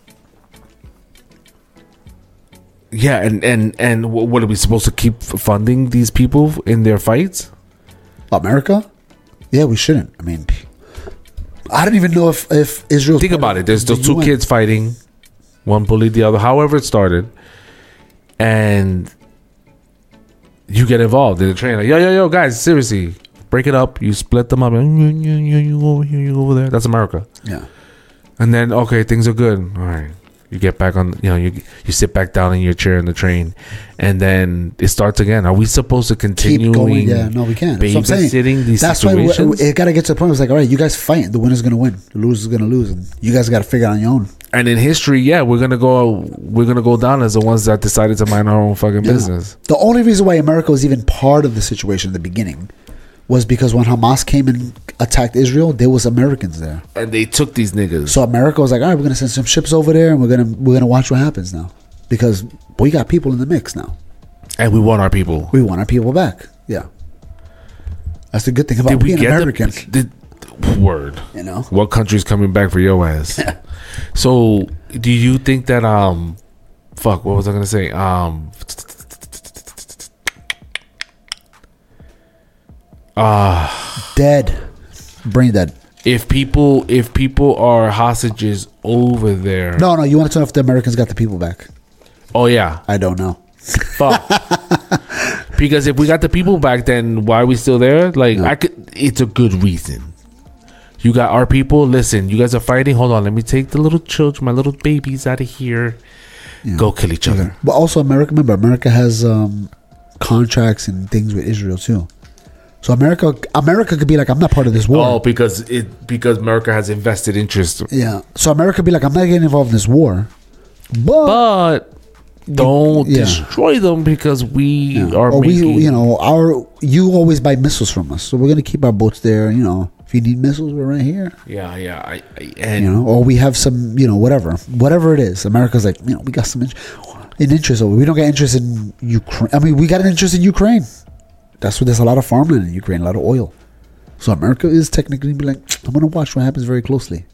yeah, and, and, and what are we supposed to keep funding these people in their fights? America? Yeah, we shouldn't. I mean, I don't even know if, if Israel... Think about it. There's those two kids fighting. One bullied the other. However it started. And you get involved in the train. Like, yo, yo, yo, guys, seriously. Break it up. You split them up. You, you, you, you go over here. You go over there. That's America. Yeah. And then, okay, things are good. All right. You get back on, you know, you you sit back down in your chair in the train. And then it starts again. Are we supposed to continue? Keep going? Yeah, no, we can't. That's what I'm saying. These That's situations? why we, it got to get to the point where it's like, all right, you guys fight. The winner's going to win. The loser's going to lose. And you guys got to figure it out on your own. And in history, yeah, we're gonna go. We're gonna go down as the ones that decided to mind our own fucking Yeah. business. The only reason why America was even part of the situation in the beginning was because when Hamas came and attacked Israel, there was Americans there, and they took these niggas. So America was like, all right, we're gonna send some ships over there, and we're gonna we're gonna watch what happens now, because we got people in the mix now, and we want our people. We want our people back. Yeah, that's the good thing about Did we being get American. The, the word, you know, what country's coming back for your ass? So, do you think that um, fuck, what was I gonna say? Um, ah, uh, dead, brain dead. If people, if people are hostages over there, no, no, you want to know if the Americans got the people back? Oh yeah, I don't know. Fuck. Because if we got the people back, then why are we still there? Like, no. I could. It's a good reason. You got our people. Listen, you guys are fighting. Hold on, let me take the little children, my little babies, out of here. Yeah. Go kill each other. Okay. But also, America. Remember, America has um, contracts and things with Israel too. So America, America could be like, I'm not part of this war. Oh, because it because America has invested interest. Yeah. So America could be like, I'm not getting involved in this war, but. but don't yeah. destroy them because we yeah. are. Or making we, you know, our you always buy missiles from us, so we're gonna keep our boats there. You know, if you need missiles, we're right here. Yeah, yeah, I, I, and you know, or we have some, you know, whatever, whatever it is. America's like, you know, we got some in, in interest over. We don't get interest in Ukraine. I mean, we got an interest in Ukraine. That's what there's a lot of farmland in Ukraine, a lot of oil. So America is technically be like, I'm gonna watch what happens very closely.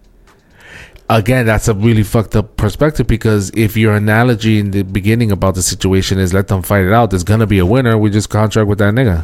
Again, that's a really fucked up perspective, because if your analogy in the beginning about the situation is let them fight it out, there's gonna be a winner. We just contract with that nigga.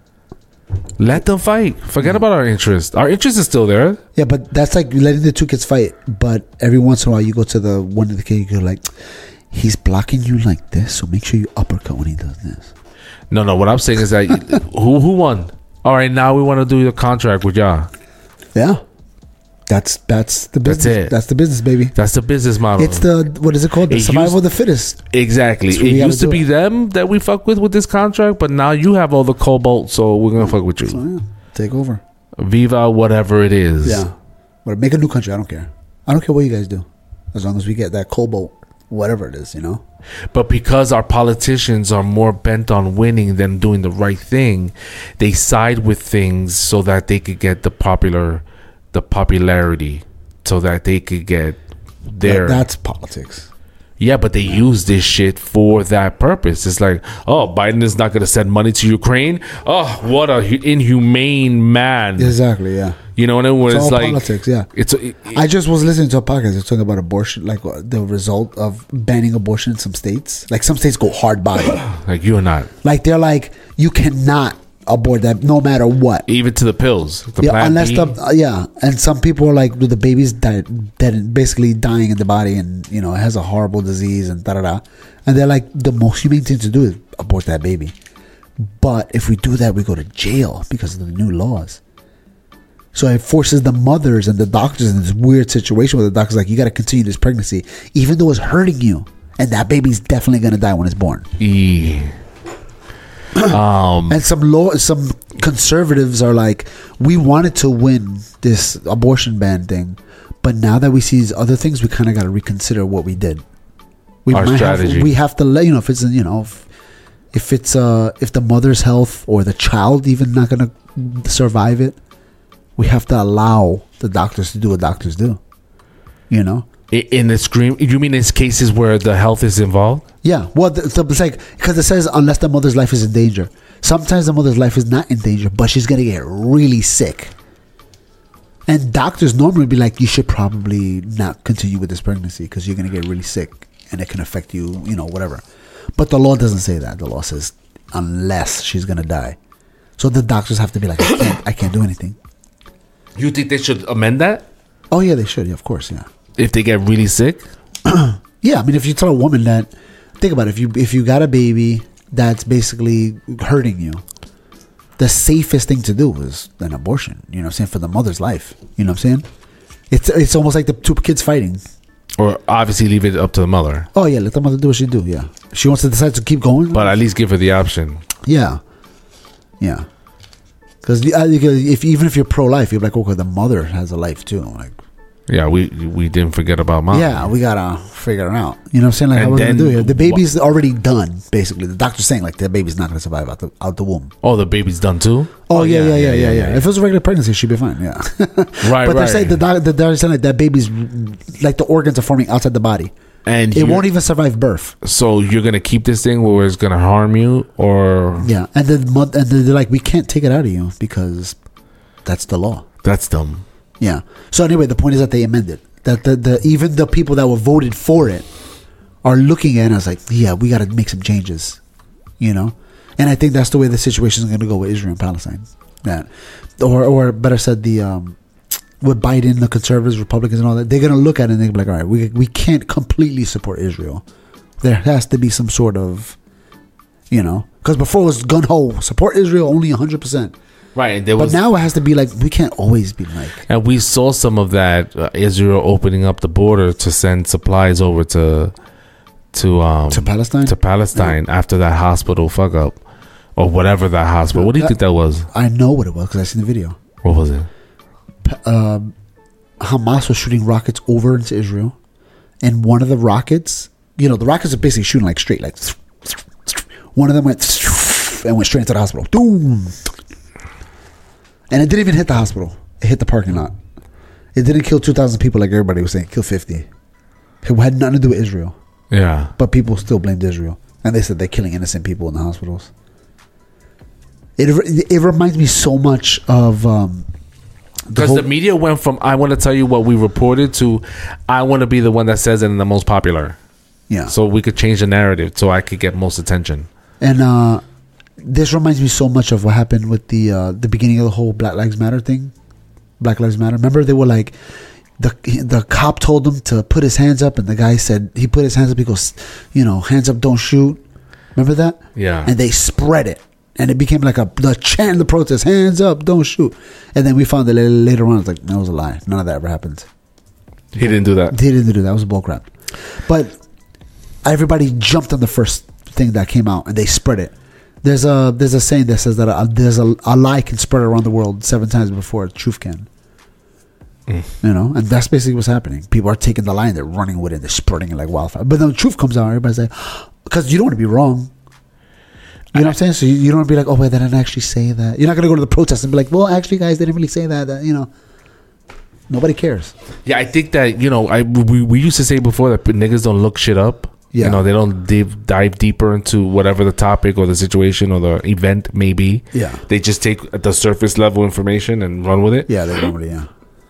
Let them fight. Forget yeah. about our interest. Our interest is still there. Yeah, but that's like letting the two kids fight. But every once in a while, you go to the one of the kids, you go like, he's blocking you like this, so make sure you uppercut when he does this. No, no. What I'm saying is that who who won? All right, now we want to do the contract with y'all. Yeah. That's that's the business. That's, it. That's the business, baby. That's the business model. It's the, what is it called? The it survival used, of the fittest. Exactly. It used to be it. them that we fuck with with this contract, but now you have all the cobalt, so we're gonna fuck with you. So, yeah. Take over. Viva whatever it is. Yeah. But make a new country. I don't care. I don't care what you guys do, as long as we get that cobalt, whatever it is, you know. But because our politicians are more bent on winning than doing the right thing, they side with things so that they could get the popular. the popularity, so that they could get their. That, that's politics. Yeah, but they use this shit for that purpose. It's like, oh, Biden is not going to send money to Ukraine. Oh, what a inhumane man. Exactly. Yeah. You know what I mean? It's, it's all like politics. Yeah. It's. It, it, I just was listening to a podcast. They're talking about abortion, like the result of banning abortion in some states. Like some states go hard by it. Like you or not. Like they're like, you cannot abort that no matter what, even to the pills, the yeah, unless B. the uh, yeah, and some people are like, the baby's dead, dead, basically dying in the body, and you know it has a horrible disease and da da da, and they're like, the most humane thing to do is abort that baby. But if we do that, we go to jail because of the new laws. So it forces the mothers and the doctors in this weird situation where the doctor's like, you got to continue this pregnancy even though it's hurting you, and that baby's definitely gonna die when it's born. Yeah. Um, and some law, some conservatives are like, we wanted to win this abortion ban thing, but now that we see these other things, we kind of got to reconsider what we did. We Our might strategy. Have, we have to let you know if it's you know if, if it's uh if the mother's health or the child even not gonna survive it, we have to allow the doctors to do what doctors do. You know, I- In the scream, you mean in cases where the health is involved? Yeah. Well, the, the, it's like, because it says unless the mother's life is in danger. Sometimes the mother's life is not in danger, but she's going to get really sick. And doctors normally be like, you should probably not continue with this pregnancy because you're going to get really sick and it can affect you, you know, whatever. But the law doesn't say that. The law says unless she's going to die. So the doctors have to be like, I can't, I can't do anything. You think they should amend that? Oh, yeah, they should. Yeah, of course, yeah. If they get really sick? Yeah, I mean, if you tell a woman that, think about it, if you if you got a baby that's basically hurting you, the safest thing to do is an abortion. You know what I'm saying? For the mother's life. You know what I'm saying? It's it's almost like the two kids fighting. Or obviously leave it up to the mother. Oh, yeah, let the mother do what she do, yeah. If she wants to decide to keep going. But at least give her the option. Yeah. Yeah. Because if even if you're pro-life, you're like, okay, the mother has a life too. Like, yeah, we we didn't forget about mom. yeah, we gotta figure it out. You know what I'm saying? Like, And how we're gonna then do here? The wh- baby's already done. Basically, the doctor's saying like the baby's not gonna survive out the out the womb. Oh, the baby's done too? Oh, yeah, yeah, yeah, yeah, yeah. If it was a regular pregnancy, she'd be fine. Yeah. Right, But they're right. saying the doc, the doctor's saying like that baby's like the organs are forming outside the body. And It you're- won't even survive birth. So you're gonna keep this thing where it's gonna harm you, or Yeah, and then mo- and then they're like, we can't take it out of you because that's the law. that's dumb. Yeah. So anyway, the point is that they amended that the, the even the people that were voted for it are looking at it as like, yeah, we got to make some changes, you know. And I think that's the way the situation is going to go with Israel and Palestine. That, or or better said, the um, with Biden, the conservatives, Republicans, and all that, they're going to look at it and they're gonna be like, all right, we we can't completely support Israel. There has to be some sort of, you know, because before it was gun ho support Israel only one hundred percent. Right. And there But was, now it has to be like, we can't always be like. and we saw some of that. Uh, Israel opening up the border to send supplies over to to um To Palestine? to Palestine after that hospital fuck up or whatever that hospital. What do you That- think that was? I know what it was because I seen the video. What was it? Um, Hamas was shooting rockets over into Israel, and one of the rockets, you know, the rockets are basically shooting like straight, like one of them went and went straight into the hospital. Boom! And it didn't even hit the hospital. It hit the parking lot. It didn't kill two thousand people like everybody was saying. It killed fifty. It had nothing to do with Israel. Yeah. But people still blamed Israel. And they said they're killing innocent people in the hospitals. It it reminds me so much of... Um, Because whole- the media went from I want to tell you what we reported to I want to be the one that says it and the most popular. Yeah. So we could change the narrative so I could get most attention. And uh, this reminds me so much of what happened with the uh, the beginning of the whole Black Lives Matter thing. Black Lives Matter. Remember, they were like, the the cop told him to put his hands up, and the guy said he put his hands up. He goes, you know, hands up, don't shoot. Remember that? Yeah. And they spread it, and it became like a the chant, the protest, hands up, don't shoot. And then we found that later on, it's like that was a lie. None of that ever happened. He didn't do that. They didn't do that. That was bullcrap. But everybody jumped on the first thing that came out, and they spread it. There's a there's a saying that says that a, there's a, a lie can spread around the world seven times before truth can. Mm. You know, and that's basically what's happening. People are taking the lie and they're running with it, they're spreading it like wildfire. But then the truth comes out, everybody's like, because you don't want to be wrong. You know what I'm saying? So you, you don't want to be like, oh wait, they didn't actually say that. You're not gonna go to the protest and be like, well, actually, guys, they didn't really say that. that you know, nobody cares. Yeah, I think that, you know, I we, we used to say before that niggas don't look shit up. Yeah. You know, they don't dive, dive deeper into whatever the topic or the situation or the event may be. Yeah. They just take the surface level information and run with it. Yeah, they don't really. Yeah.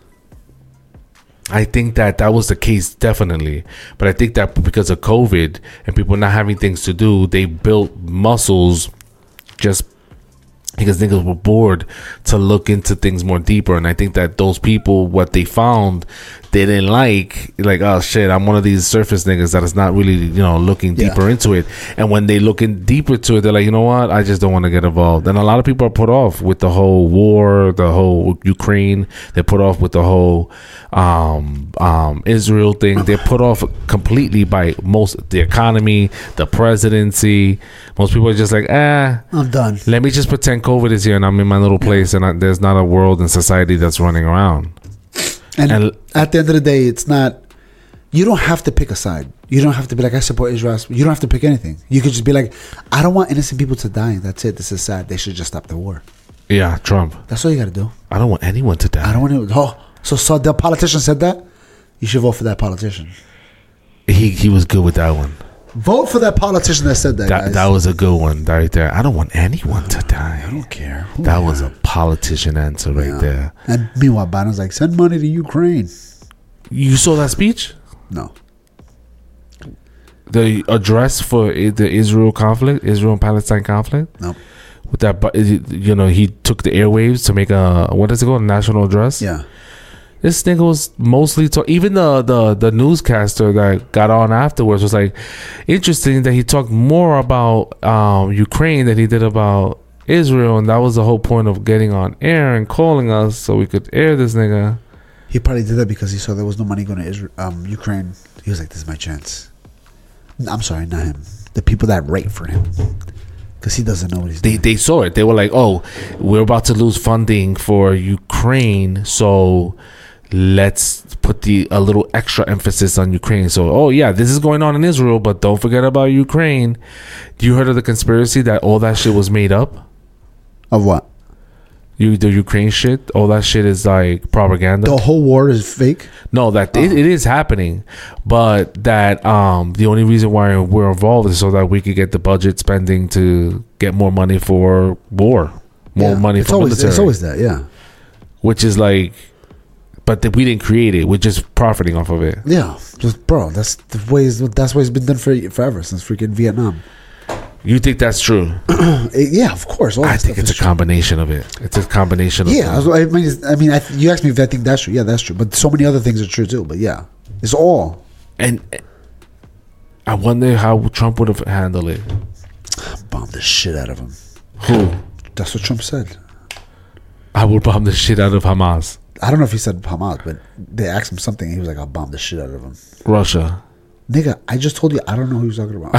I think that that was the case, definitely. But I think that because of COVID and people not having things to do, they built muscles just because niggas were bored to look into things more deeper. And I think that those people, what they found, they didn't like, like, oh shit, I'm one of these surface niggas that is not really, you know, looking Yeah. deeper into it. And when they look in deeper to it, they're like, you know what, I just don't want to get involved. And a lot of people are put off with the whole war, the whole Ukraine. They're put off with the whole um, um, Israel thing. They're put off completely by most, the economy, the presidency. Most people are just like, ah, I'm done. let me just pretend COVID is here and I'm in my little place and I, there's not a world and society that's running around. And, And- at the end of the day, it's not. You don't have to pick a side. You don't have to be like, I support Israel. You don't have to pick anything. You could just be like, I don't want innocent people to die. That's it. This is sad. They should just stop the war. Yeah, Trump. That's all you got to do. I don't want anyone to die. I don't want to. Oh, so so the politician said that. You should vote for that politician. He he was good with that one. Vote for that politician that said that, That guys. that was a good one right there. I don't want anyone to die. I don't care. Who That cares? was a politician answer right Yeah. there. And meanwhile, Biden's like, send money to Ukraine. You saw that speech? No. The address for i- the Israel conflict, Israel and Palestine conflict. No. With that, bu- you know, he took the airwaves to make a what is it called, a national address. Yeah. This nigga was mostly talk. Even the, the the newscaster that got on afterwards was like, interesting that he talked more about um, Ukraine than he did about Israel, and that was the whole point of getting on air and calling us so we could air this nigga. He probably did that because he saw there was no money going to Israel, um, Ukraine. He was like, this is my chance. No, I'm sorry, not him. The people that write for him. Because he doesn't know what he's They doing. they saw it. They were like, oh, we're about to lose funding for Ukraine, so let's put the a little extra emphasis on Ukraine. So, oh yeah, this is going on in Israel, but don't forget about Ukraine. You heard of the conspiracy that all that shit was made up? Of what? You the Ukraine shit, all that shit is like propaganda. The whole war is fake? No, that it, it is happening, but that um the only reason why we're involved is so that we could get the budget spending to get more money for war, more Yeah. money it's for always, military, It's always that, yeah. which is like, but that we didn't create it. We're just profiting off of it. Yeah. Just, bro, that's the way it's, that's the way it's been done for forever, since freaking Vietnam. You think that's true? It- yeah, of course. All I that think stuff it's a is true. combination of it. It's a combination of Yeah, I, things. was- I mean, it's- I mean, I, you asked me if I think that's true. Yeah, that's true. But so many other things are true too. But yeah, it's all. And I wonder how Trump would have handled it. Bomb the shit out of him. Who? That's what Trump said. I would bomb the shit out of Hamas. I don't know if he said Hamas, but they asked him something. And he was like, "I'll bomb the shit out of him." Russia. Nigga, I just told you I don't know who he's talking about.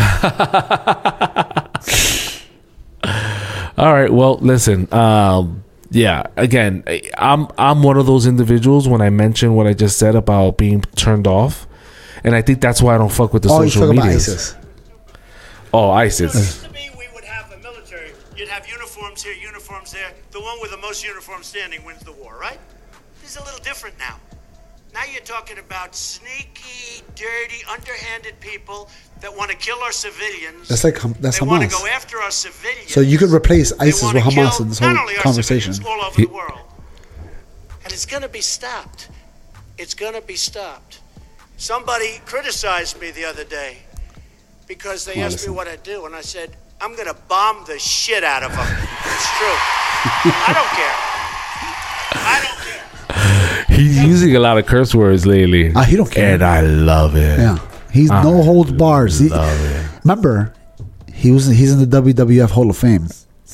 All right. Well, listen. Um, yeah. Again, I- I'm I'm one of those individuals when I mention what I just said about being turned off, and I think that's why I don't fuck with the Oh, he's social talking about media. ISIS. Oh, ISIS. To me, we would have a military. You'd have uniforms here, uniforms there. The one with the most uniforms standing wins the war, right? This is a little different now. Now you're talking about sneaky, dirty, underhanded people that want to kill our civilians. That's like Ham- that's they want to Hamas. go after our civilians. So you could replace They ISIS wanna with Hamas kill in this not whole only our conversation. civilians, all over He- the world. And it's going to be stopped. It's going to be stopped. Somebody criticized me the other day because they Well, asked listen. me what I do, and I said, I'm going to bomb the shit out of them. It's true. I don't care. I don't care. He's using a lot of curse words lately. Ah, he don't care. And I love it. Yeah, he's I no holds bars. He, love it. remember, he was he's in the W W F Hall of Fame.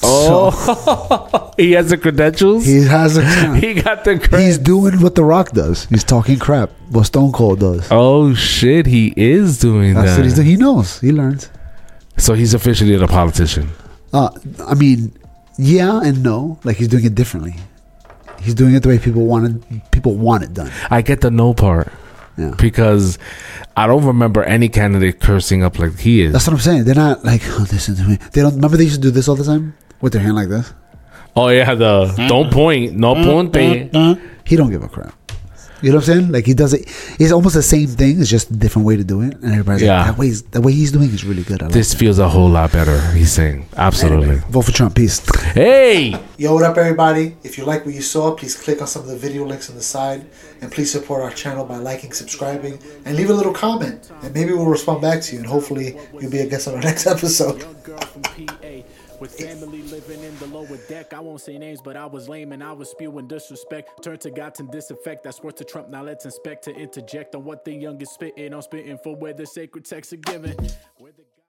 Oh, he has the credentials. He has a. He got the He's credentials. doing what The Rock does. He's talking crap. What Stone Cold does. Oh shit, he is doing That's that. what he's doing. He knows. He learns. So he's officially a politician. Uh, I mean, yeah and no. Like he's doing it differently. He's doing it the way people wanted. People want it done. I get the no part Yeah. because I don't remember any candidate cursing up like he is. That's what I'm saying. They're not like, oh, listen to me. They don't remember they used to do this all the time with their hand like this. Oh yeah, the don't point, no ponte. He don't give a crap. You know what I'm saying? Like he does it. It's almost the same thing. It's just a different way to do it. And everybody's Yeah. like, that way, the way he's doing is really good. I like This that. feels a whole lot better. He's saying absolutely. Anyway, vote for Trump. Peace. Hey. Yo, what up, everybody? If you like what you saw, please click on some of the video links on the side. And please support our channel by liking, subscribing, and leave a little comment. And maybe we'll respond back to you. And hopefully you'll be a guest on our next episode. Young girl from P A with family living in the lower deck. I won't say names, but I was lame and I was spewing disrespect. Turn to God to disinfect. That's worth to Trump. Now let's inspect to interject on what the young is spitting. I'm spitting for where the sacred texts are given.